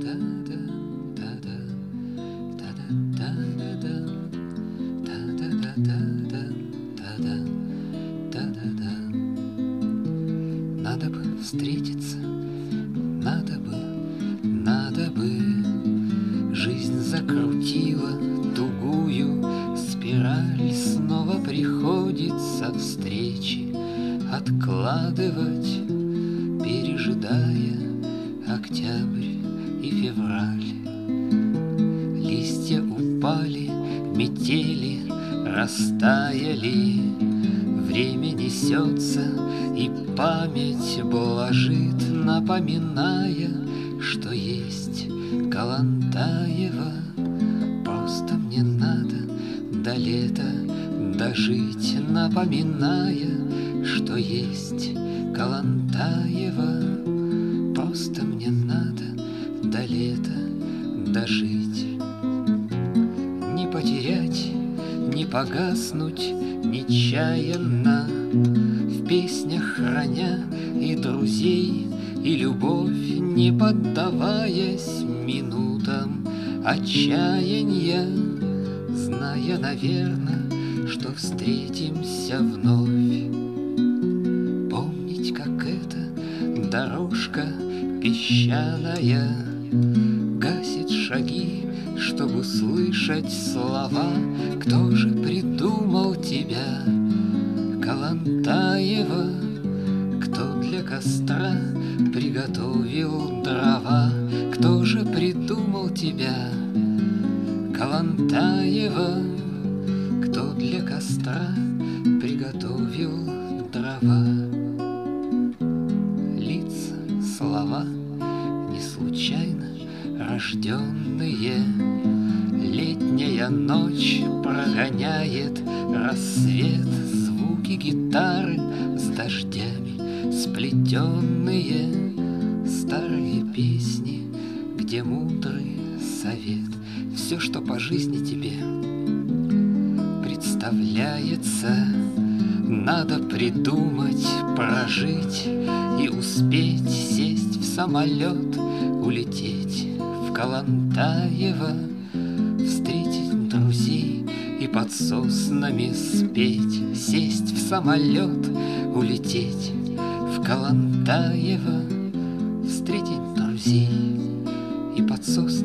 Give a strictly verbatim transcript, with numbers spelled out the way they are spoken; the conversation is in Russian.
Надо бы встретиться, надо бы, надо бы. Жизнь закрутила тугую спираль, снова приходится встречи откладывать, пережидая октябрь и февраль. Листья упали, метели растаяли, время несется, и память блажит, напоминая, что есть Калантаева. Просто мне надо до лета дожить, напоминая, что есть Калантаева. Просто мне надо до лета дожить. Не потерять, не погаснуть нечаянно, в песнях храня и друзей, и любовь, не поддаваясь минутам отчаяния, зная, наверно, что встретимся вновь. Помнить, как эта дорожка песчаная гасит шаги, чтобы услышать слова. Кто же придумал тебя, Калантаева? Кто для костра приготовил дрова? Кто же придумал тебя, Калантаева? Кто для костра приготовил дрова? Лица, слова не случайно рожденные. Летняя ночь прогоняет рассвет, звуки гитары с дождями сплетенные, старые песни, где мудрый совет. Все, что по жизни тебе представляется, надо придумать, прожить и успеть сесть в самолет, улететь в Калантаево, встретить друзей и под соснами спеть, сесть в самолет, улететь в Калантаево, встретить друзей и под соснами